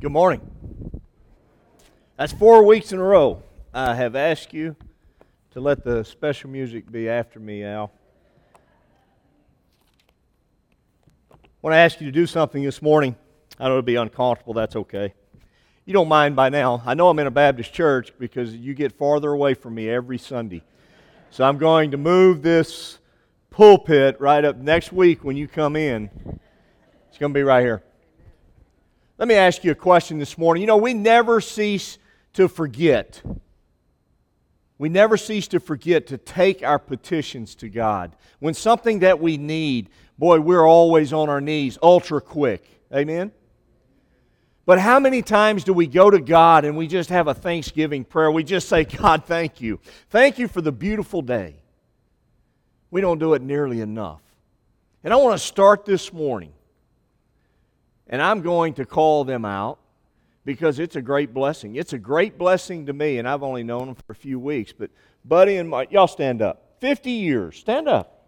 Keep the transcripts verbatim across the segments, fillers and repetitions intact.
Good morning. That's four weeks in a row. I have asked you to let the special music be after me, Al. I want to ask you to do something this morning. I know it'll be uncomfortable. That's okay. You don't mind by now. I know I'm in a Baptist church because you get farther away from me every Sunday. So I'm going to move this pulpit right up next week when you come in. It's going to be right here. Let me ask you a question this morning. You know, we never cease to forget. We never cease to forget to take our petitions to God. When something that we need, boy, we're always on our knees, ultra quick. Amen? But how many times do we go to God and we just have a thanksgiving prayer? We just say, God, thank you. Thank you for the beautiful day. We don't do it nearly enough. And I want to start this morning. And I'm going to call them out because it's a great blessing. It's a great blessing to me, and I've only known them for a few weeks. But Buddy and Mike, y'all stand up. fifty years. Stand up.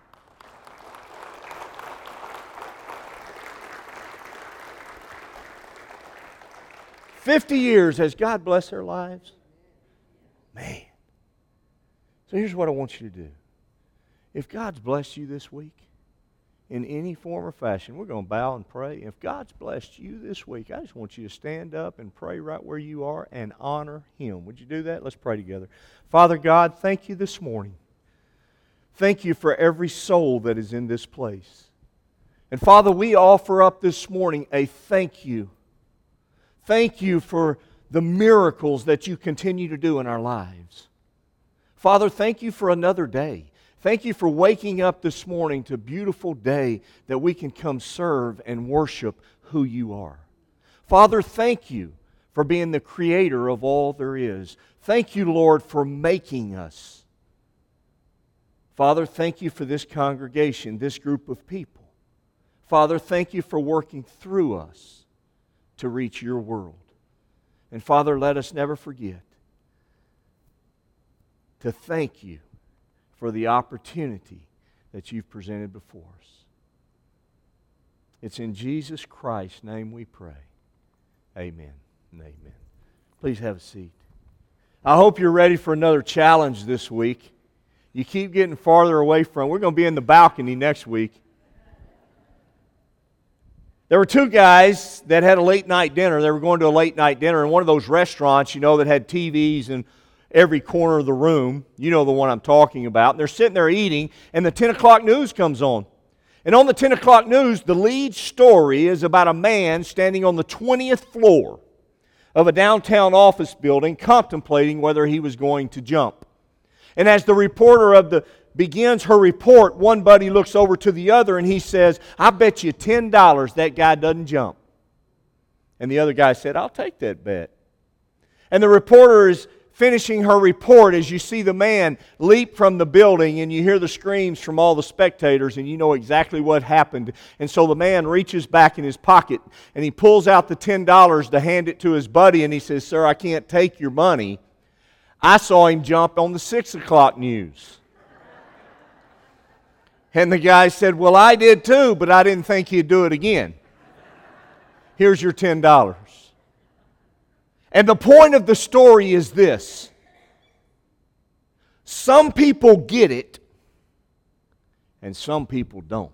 fifty years. Has God blessed their lives? Man. So here's what I want you to do. If God's blessed you this week, in any form or fashion, we're going to bow and pray. If God's blessed you this week, I just want you to stand up and pray right where you are and honor Him. Would you do that? Let's pray together. Father God, thank you this morning. Thank you for every soul that is in this place. And Father, we offer up this morning a thank you. Thank you for the miracles that you continue to do in our lives. Father, thank you for another day. Thank you for waking up this morning to a beautiful day that we can come serve and worship who you are. Father, thank you for being the creator of all there is. Thank you, Lord, for making us. Father, thank you for this congregation, this group of people. Father, thank you for working through us to reach your world. And Father, let us never forget to thank you for the opportunity that you've presented before us. It's in Jesus Christ's name we pray. Amen and amen. Please have a seat. I hope you're ready for another challenge this week. You keep getting farther away from. We're going to be in the balcony next week. There were two guys that had a late night dinner. They were going to a late night dinner in one of those restaurants, you know, that had T Vs and every corner of the room. You know the one I'm talking about. And they're sitting there eating, and the ten o'clock news comes on. And on the ten o'clock news, the lead story is about a man standing on the twentieth floor of a downtown office building contemplating whether he was going to jump. And as the reporter of the begins her report, one buddy looks over to the other and he says, I bet you ten dollars that guy doesn't jump. And the other guy said, I'll take that bet. And the reporter is finishing her report as you see the man leap from the building and you hear the screams from all the spectators and you know exactly what happened. And so the man reaches back in his pocket and he pulls out the ten dollars to hand it to his buddy and he says, Sir, I can't take your money. I saw him jump on the six o'clock news. And the guy said, well, I did too, but I didn't think he'd do it again. Here's your ten dollars. And the point of the story is this. Some people get it, and some people don't.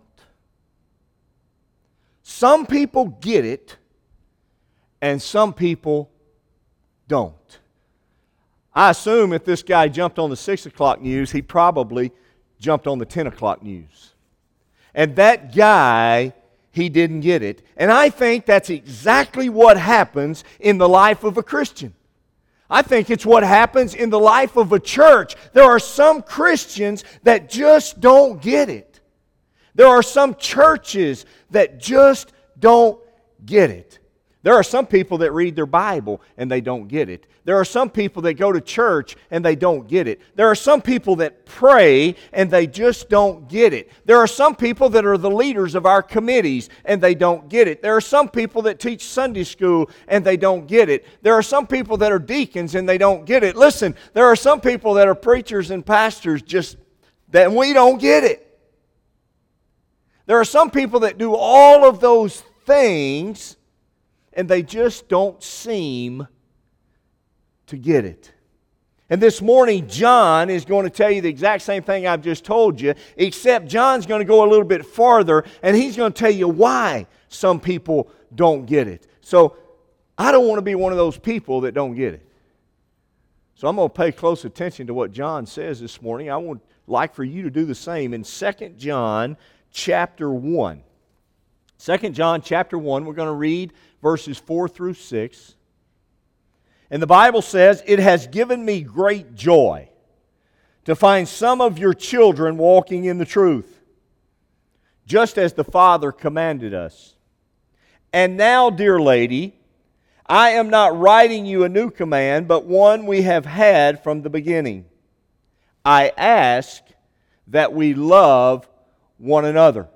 Some people get it, and some people don't. I assume if this guy jumped on the six o'clock news, he probably jumped on the ten o'clock news. And that guy, he didn't get it. And I think that's exactly what happens in the life of a Christian. I think it's what happens in the life of a church. There are some Christians that just don't get it. There are some churches that just don't get it. There are some people that read their Bible and they don't get it. There are some people that go to church and they don't get it. There are some people that pray and they just don't get it. There are some people that are the leaders of our committees and they don't get it. There are some people that teach Sunday school and they don't get it. There are some people that are deacons and they don't get it. Listen, there are some people that are preachers and pastors just that we don't get it. There are some people that do all of those things and they just don't seem to get it. And this morning, John is going to tell you the exact same thing I've just told you, except John's going to go a little bit farther, and he's going to tell you why some people don't get it. So, I don't want to be one of those people that don't get it. So, I'm going to pay close attention to what John says this morning. I would like for you to do the same in Second John chapter one. Second John chapter one, we're going to read verses four through six. And the Bible says, "It has given me great joy to find some of your children walking in the truth, just as the Father commanded us. And now, dear lady, I am not writing you a new command, but one we have had from the beginning. I ask that we love one another.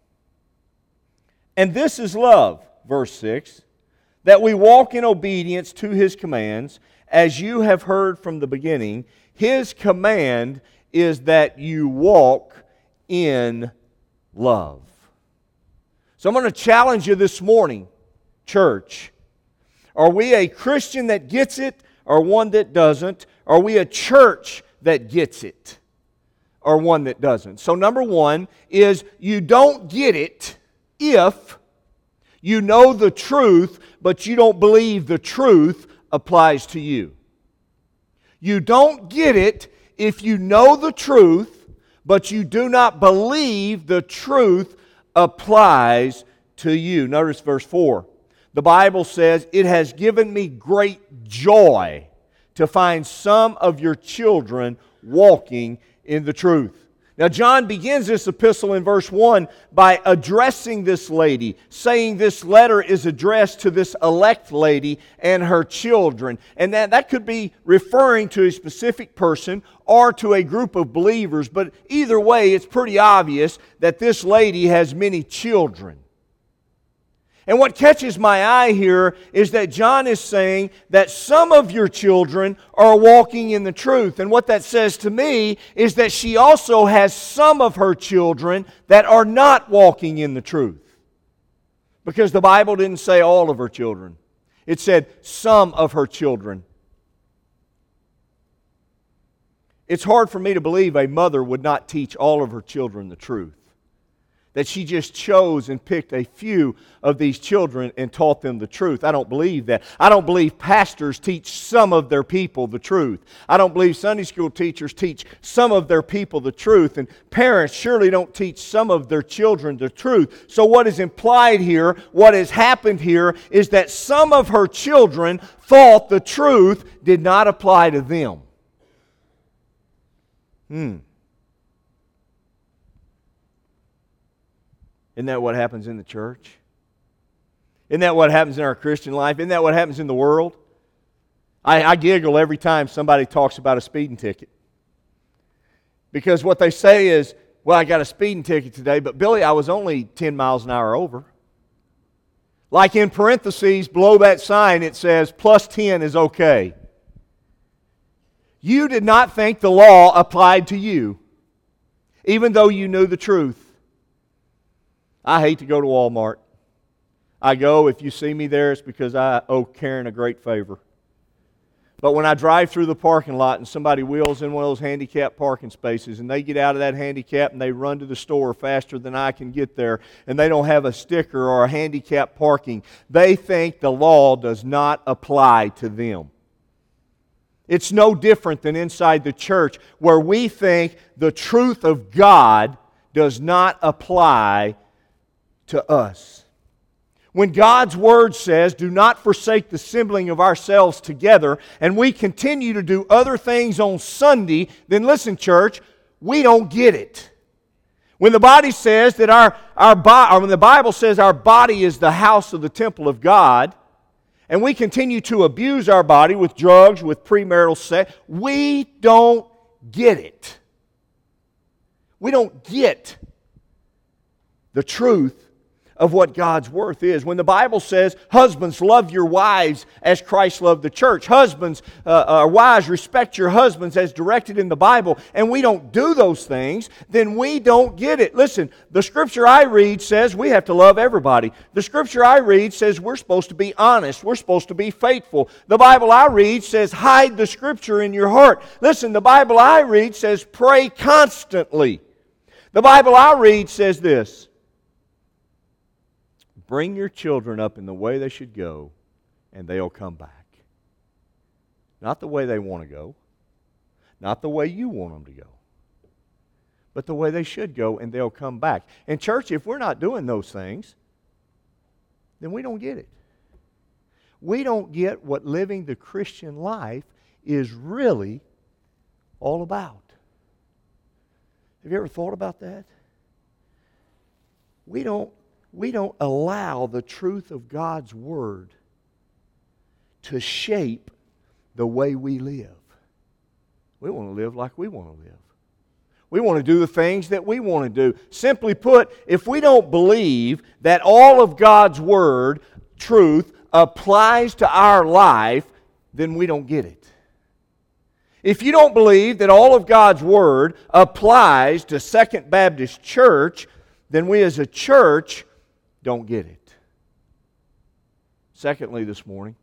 And this is love," verse six, "that we walk in obedience to His commands, as you have heard from the beginning. His command is that you walk in love." So I'm going to challenge you this morning, church. Are we a Christian that gets it, or one that doesn't? Are we a church that gets it, or one that doesn't? So number one is, you don't get it if you know the truth, but you don't believe the truth applies to you. You don't get it if you know the truth, but you do not believe the truth applies to you. Notice verse four. The Bible says, "It has given me great joy to find some of your children walking in the truth." Now, John begins this epistle in verse one by addressing this lady, saying this letter is addressed to this elect lady and her children. And that, that could be referring to a specific person or to a group of believers, but either way, it's pretty obvious that this lady has many children. And what catches my eye here is that John is saying that some of your children are walking in the truth. And what that says to me is that she also has some of her children that are not walking in the truth. Because the Bible didn't say all of her children. It said some of her children. It's hard for me to believe a mother would not teach all of her children the truth. That she just chose and picked a few of these children and taught them the truth. I don't believe that. I don't believe pastors teach some of their people the truth. I don't believe Sunday school teachers teach some of their people the truth. And parents surely don't teach some of their children the truth. So what is implied here, what has happened here, is that some of her children thought the truth did not apply to them. Hmm. Isn't that what happens in the church? Isn't that what happens in our Christian life? Isn't that what happens in the world? I, I giggle every time somebody talks about a speeding ticket. Because what they say is, well, I got a speeding ticket today, but Billy, I was only ten miles an hour over. Like in parentheses below that sign, it says, plus ten is okay. You did not think the law applied to you, even though you knew the truth. I hate to go to Walmart. I go, if you see me there, it's because I owe Karen a great favor. But when I drive through the parking lot and somebody wheels in one of those handicapped parking spaces and they get out of that handicap and they run to the store faster than I can get there and they don't have a sticker or a handicap parking, they think the law does not apply to them. It's no different than inside the church where we think the truth of God does not apply to us. When God's Word says, do not forsake the assembling of ourselves together, and we continue to do other things on Sunday, then listen, church, we don't get it. When the body says that our, our bo- or when the Bible says our body is the house of the temple of God, and we continue to abuse our body with drugs, with premarital sex, we don't get it. We don't get the truth of what God's worth is. When the Bible says, husbands, love your wives as Christ loved the church. Husbands, uh, uh, wives, respect your husbands as directed in the Bible, and we don't do those things, then we don't get it. Listen, the Scripture I read says we have to love everybody. The Scripture I read says we're supposed to be honest. We're supposed to be faithful. The Bible I read says hide the Scripture in your heart. Listen, the Bible I read says pray constantly. The Bible I read says this: bring your children up in the way they should go, and they'll come back. Not the way they want to go, not the way you want them to go, but the way they should go, and they'll come back. And church, if we're not doing those things, then we don't get it. We don't get what living the Christian life is really all about. Have you ever thought about that? We don't, we don't allow the truth of God's Word to shape the way we live. We want to live like we want to live. We want to do the things that we want to do. Simply put, if we don't believe that all of God's Word, truth, applies to our life, then we don't get it. If you don't believe that all of God's Word applies to Second Baptist Church, then we as a church don't get it. Secondly, this morning,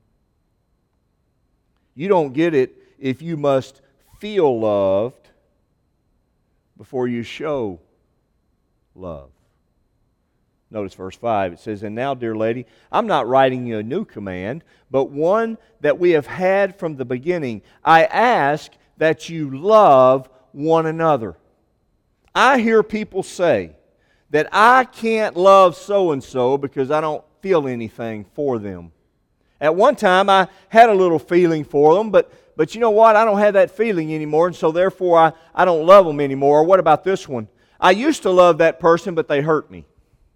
you don't get it if you must feel loved before you show love. Notice verse five. It says, "And now, dear lady, I'm not writing you a new command, but one that we have had from the beginning. I ask that you love one another." I hear people say that I can't love so-and-so because I don't feel anything for them. At one time, I had a little feeling for them, but, but you know what? I don't have that feeling anymore, and so therefore I, I don't love them anymore. Or what about this one? I used to love that person, but they hurt me.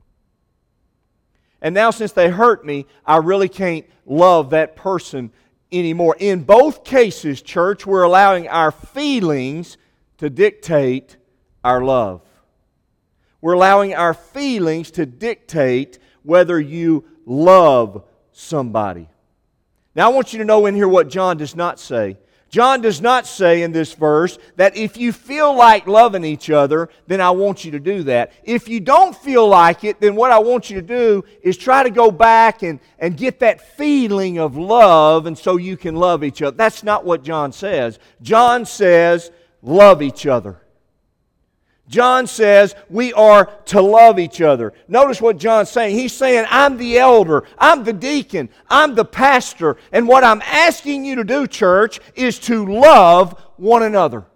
And now since they hurt me, I really can't love that person anymore. In both cases, church, we're allowing our feelings to dictate our love. We're allowing our feelings to dictate whether you love somebody. Now I want you to know in here what John does not say. John does not say in this verse that if you feel like loving each other, then I want you to do that. If you don't feel like it, then what I want you to do is try to go back and, and get that feeling of love, and so you can love each other. That's not what John says. John says, love each other. John says we are to love each other. Notice what John's saying. He's saying, I'm the elder, I'm the deacon, I'm the pastor, and what I'm asking you to do, church, is to love one another.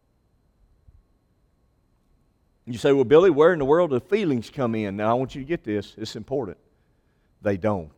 You say, well, Billy, where in the world do feelings come in? Now, I want you to get this. It's important. They don't.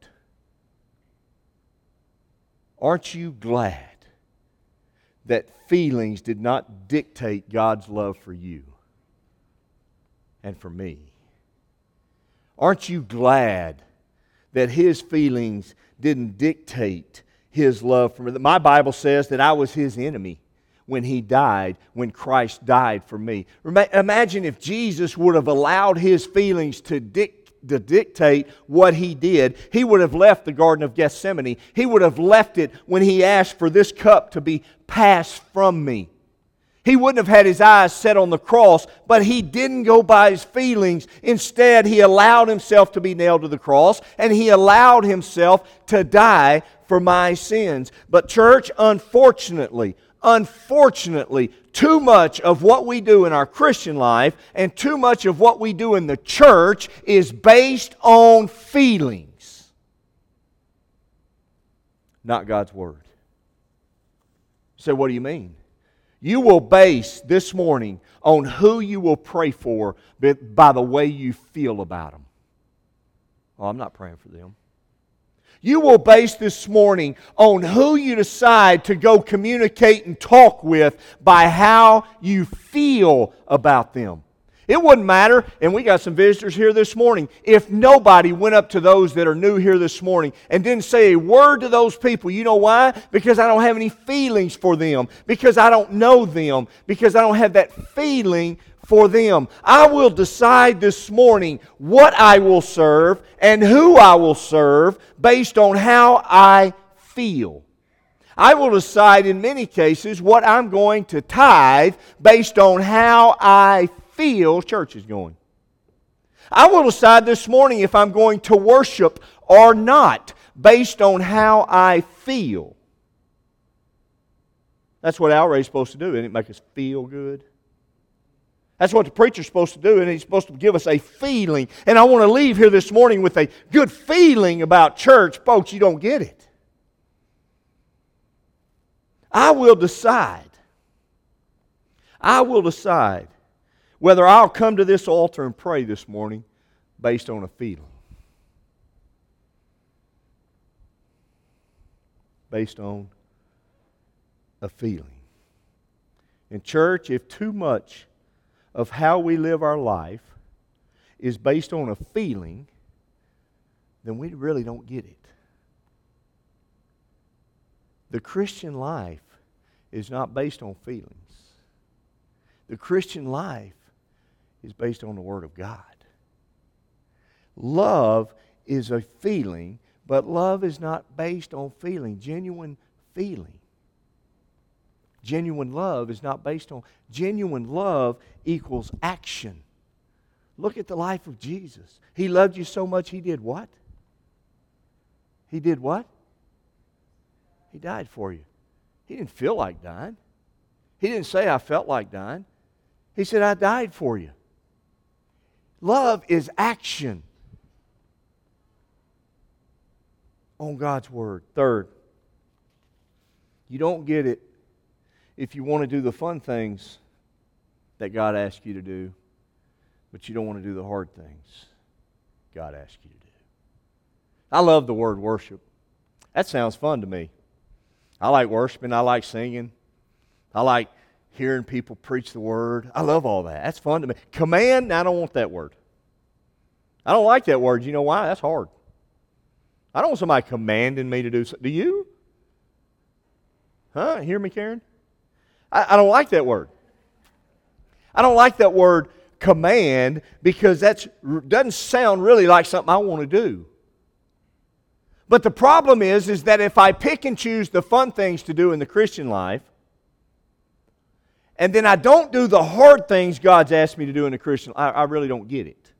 Aren't you glad that feelings did not dictate God's love for you and for me? Aren't you glad that His feelings didn't dictate His love for me? My Bible says that I was His enemy when He died, when Christ died for me. Imagine if Jesus would have allowed His feelings to dictate to dictate what He did. He would have left the Garden of Gethsemane. He would have left it when He asked for this cup to be passed from me. He wouldn't have had His eyes set on the cross, but He didn't go by His feelings. Instead, He allowed Himself to be nailed to the cross, and He allowed Himself to die for my sins. But church, unfortunately, unfortunately, too much of what we do in our Christian life and too much of what we do in the church is based on feelings, not God's Word. So what do you mean? You will base this morning on who you will pray for by the way you feel about them. Oh, I'm not praying for them. You will base this morning on who you decide to go communicate and talk with by how you feel about them. It wouldn't matter, and we got some visitors here this morning, if nobody went up to those that are new here this morning and didn't say a word to those people. You know why? Because I don't have any feelings for them. Because I don't know them. Because I don't have that feeling for them. I will decide this morning what I will serve and who I will serve based on how I feel. I will decide in many cases what I'm going to tithe based on how I feel church is going. I will decide this morning if I'm going to worship or not based on how I feel. That's what Alray's supposed to do, isn't it? Make us feel good. That's what the preacher's supposed to do, and he's supposed to give us a feeling. And I want to leave here this morning with a good feeling about church. Folks, you don't get it. I will decide. I will decide whether I'll come to this altar and pray this morning based on a feeling. Based on a feeling. In church, if too much of how we live our life is based on a feeling, then we really don't get it. The Christian life is not based on feelings. The Christian life is based on the Word of God. Love is a feeling, but love is not based on feeling, genuine feeling. Genuine love is not based on... Genuine love equals action. Look at the life of Jesus. He loved you so much, He did what? He did what? He died for you. He didn't feel like dying. He didn't say, I felt like dying. He said, I died for you. Love is action on God's Word. Third, you don't get it if you want to do the fun things that God asks you to do, but you don't want to do the hard things God asks you to do. I love the word worship. That sounds fun to me. I like worshiping. I like singing. I like hearing people preach the Word. I love all that. That's fun to me. Command, I don't want that word. I don't like that word. You know why? That's hard. I don't want somebody commanding me to do something. Do you? Huh? Hear me, Karen? I, I don't like that word. I don't like that word command because that doesn't sound really like something I want to do. But the problem is, is that if I pick and choose the fun things to do in the Christian life, and then I don't do the hard things God's asked me to do in the Christian life, I, I really don't get it.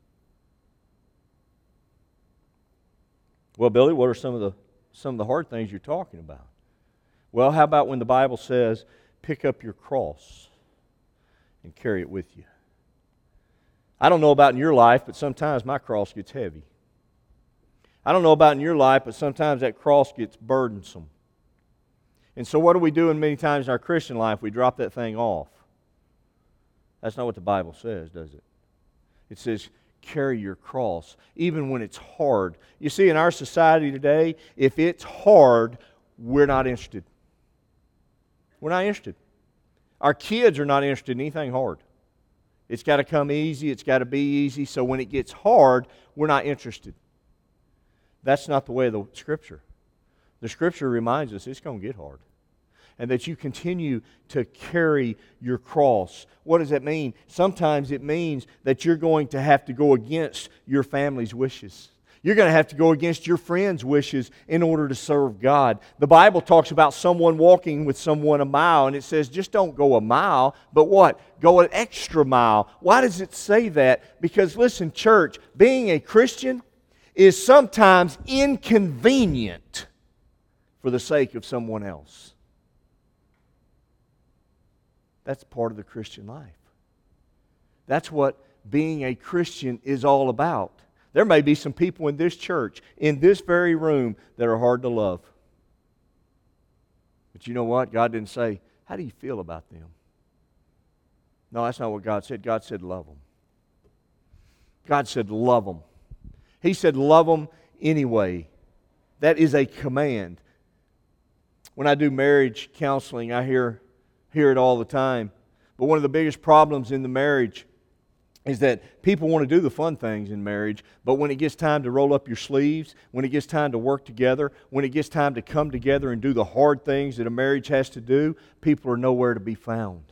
Well, Billy, what are some of the some of the hard things you're talking about? Well, how about when the Bible says, pick up your cross and carry it with you? I don't know about in your life, but sometimes my cross gets heavy. I don't know about in your life, but sometimes that cross gets burdensome. And so what do we do in many times in our Christian life? We drop that thing off. That's not what the Bible says, does it? It says, carry your cross, even when it's hard. You see, in our society today, if it's hard, we're not interested. We're not interested. Our kids are not interested in anything hard. It's got to come easy. It's got to be easy. So when it gets hard, we're not interested. That's not the way of the Scripture. The Scripture reminds us it's going to get hard. And that you continue to carry your cross. What does that mean? Sometimes it means that you're going to have to go against your family's wishes. You're going to have to go against your friends' wishes in order to serve God. The Bible talks about someone walking with someone a mile, and it says just don't go a mile, but what? Go an extra mile. Why does it say that? Because listen, church, being a Christian is sometimes inconvenient for the sake of someone else. That's part of the Christian life. That's what being a Christian is all about. There may be some people in this church, in this very room, that are hard to love. But you know what? God didn't say, how do you feel about them? No, that's not what God said. God said, love them. God said, love them. He said, love them anyway. That is a command. When I do marriage counseling, I hear, hear it all the time. But one of the biggest problems in the marriage is that people want to do the fun things in marriage, but when it gets time to roll up your sleeves, when it gets time to work together, when it gets time to come together and do the hard things that a marriage has to do, people are nowhere to be found.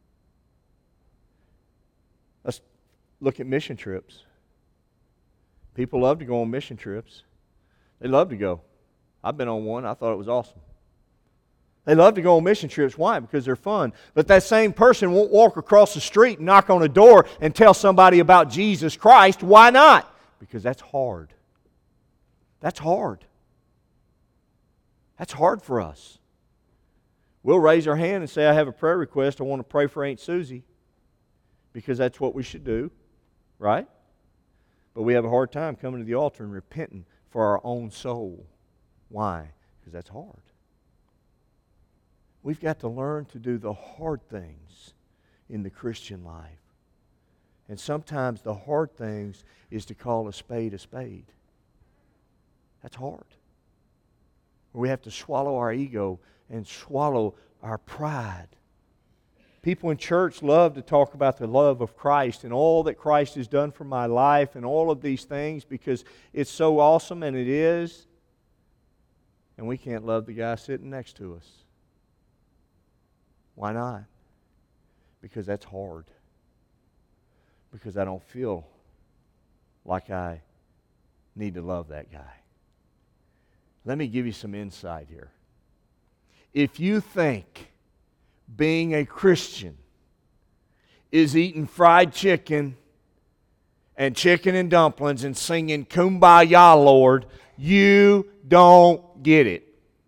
Let's look at mission trips. People love to go on mission trips. They love to go. I've been on one. I thought it was awesome. They love to go on mission trips. Why? Because they're fun. But that same person won't walk across the street and knock on a door and tell somebody about Jesus Christ. Why not? Because that's hard. That's hard. That's hard for us. We'll raise our hand and say, I have a prayer request. I want to pray for Aunt Susie. Because that's what we should do. Right? But we have a hard time coming to the altar and repenting for our own soul. Why? Because that's hard. We've got to learn to do the hard things in the Christian life. And sometimes the hard things is to call a spade a spade. That's hard. We have to swallow our ego and swallow our pride. People in church love to talk about the love of Christ and all that Christ has done for my life and all of these things because it's so awesome, and it is. And we can't love the guy sitting next to us. Why not? Because that's hard. Because I don't feel like I need to love that guy. Let me give you some insight here. If you think being a Christian is eating fried chicken and chicken and dumplings and singing Kumbaya, Lord, you don't get it.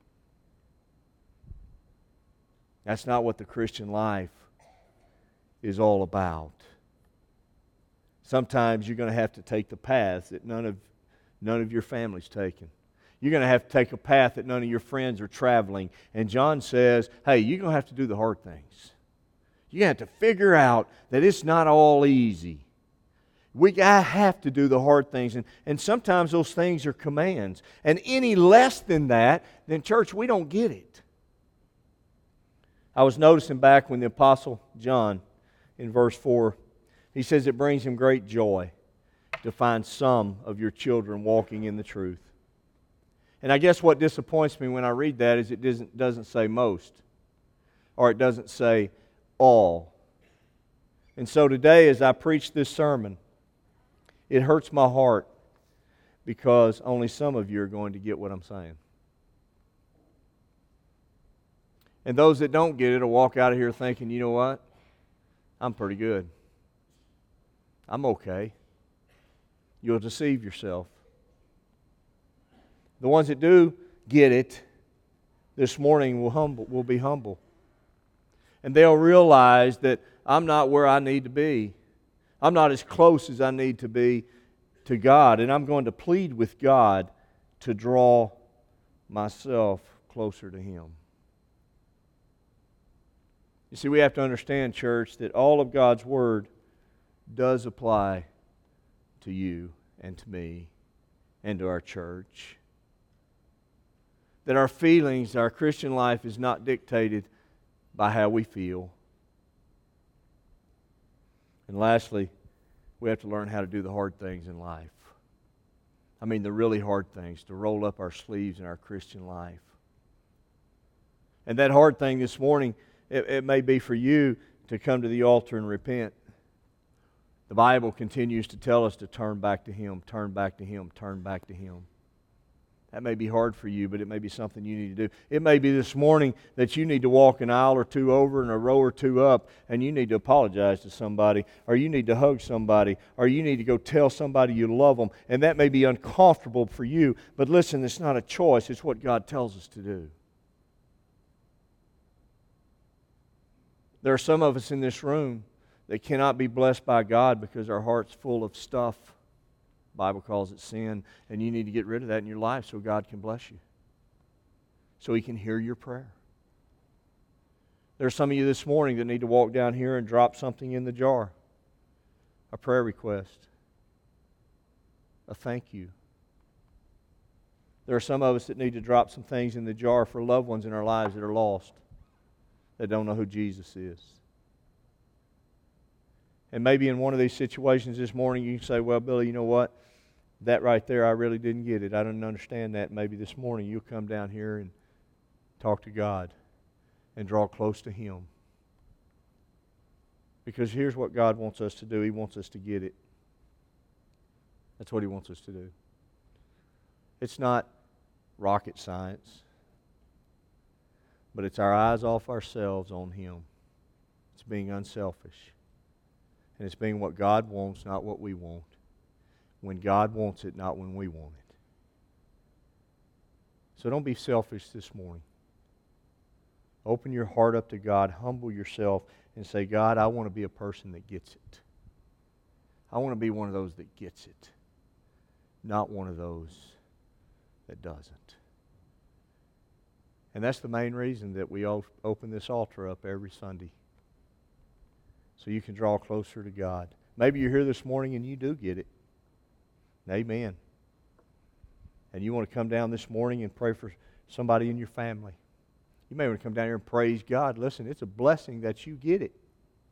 That's not what the Christian life is all about. Sometimes you're going to have to take the path that none of, none of your family's taken. You're going to have to take a path that none of your friends are traveling. And John says, hey, you're going to have to do the hard things. You have to figure out that it's not all easy. We have to do the hard things. And, and sometimes those things are commands. And any less than that, then church, we don't get it. I was noticing back when the Apostle John, in verse four, he says it brings him great joy to find some of your children walking in the truth. And I guess what disappoints me when I read that is it doesn't, doesn't say most, or it doesn't say all. And so today, as I preach this sermon, it hurts my heart because only some of you are going to get what I'm saying. And those that don't get it will walk out of here thinking, you know what? I'm pretty good. I'm okay. You'll deceive yourself. The ones that do get it this morning will humble, will be humble. And they'll realize that I'm not where I need to be. I'm not as close as I need to be to God. And I'm going to plead with God to draw myself closer to Him. You see, we have to understand, church, that all of God's Word does apply to you and to me and to our church. That our feelings, our Christian life is not dictated by how we feel. And lastly, we have to learn how to do the hard things in life. I mean the really hard things, to roll up our sleeves in our Christian life. And that hard thing this morning, It, it may be for you to come to the altar and repent. The Bible continues to tell us to turn back to Him, turn back to Him, turn back to Him. That may be hard for you, but it may be something you need to do. It may be this morning that you need to walk an aisle or two over and a row or two up, and you need to apologize to somebody, or you need to hug somebody, or you need to go tell somebody you love them. And that may be uncomfortable for you, but listen, it's not a choice. It's what God tells us to do. There are some of us in this room that cannot be blessed by God because our heart's full of stuff. The Bible calls it sin, and you need to get rid of that in your life so God can bless you, so He can hear your prayer. There are some of you this morning that need to walk down here and drop something in the jar, a prayer request, a thank you. There are some of us that need to drop some things in the jar for loved ones in our lives that are lost, that don't know who Jesus is. And maybe in one of these situations this morning you can say, well, Billy, you know what? That right there, I really didn't get it. I didn't understand that. Maybe this morning you'll come down here and talk to God and draw close to Him. Because here's what God wants us to do. He wants us to get it. That's what He wants us to do. It's not rocket science, but it's our eyes off ourselves on Him. It's being unselfish. And it's being what God wants, not what we want. When God wants it, not when we want it. So don't be selfish this morning. Open your heart up to God. Humble yourself and say, God, I want to be a person that gets it. I want to be one of those that gets it, not one of those that doesn't. And that's the main reason that we open this altar up every Sunday. So you can draw closer to God. Maybe you're here this morning and you do get it. Amen. And you want to come down this morning and pray for somebody in your family. You may want to come down here and praise God. Listen, it's a blessing that you get it.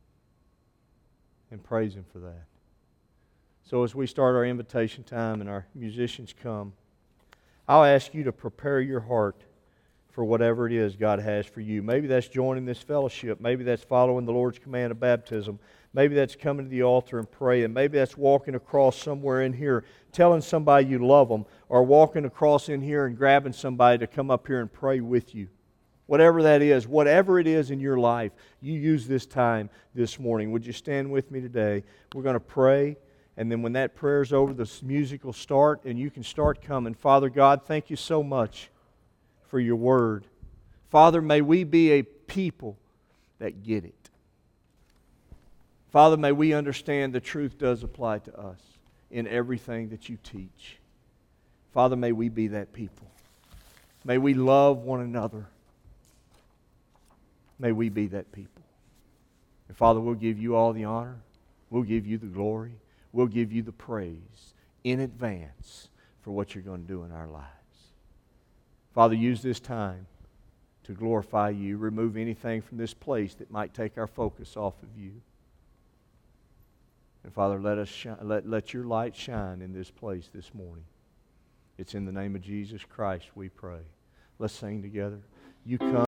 And praise Him for that. So as we start our invitation time and our musicians come, I'll ask you to prepare your heart for whatever it is God has for you. Maybe that's joining this fellowship. Maybe that's following the Lord's command of baptism. Maybe that's coming to the altar and praying. Maybe that's walking across somewhere in here, telling somebody you love them, or walking across in here and grabbing somebody to come up here and pray with you. Whatever that is, whatever it is in your life, you use this time this morning. Would you stand with me today? We're going to pray, and then when that prayer's over, the music will start, and you can start coming. Father God, thank you so much for your word. Father, may we be a people that get it. Father, may we understand the truth does apply to us in everything that you teach. Father, may we be that people. May we love one another. May we be that people. And Father, we'll give you all the honor. We'll give you the glory. We'll give you the praise in advance for what you're going to do in our lives. Father, use this time to glorify you. Remove anything from this place that might take our focus off of you. And Father, let us shine, let, let your light shine in this place this morning. It's in the name of Jesus Christ we pray. Let's sing together. You come.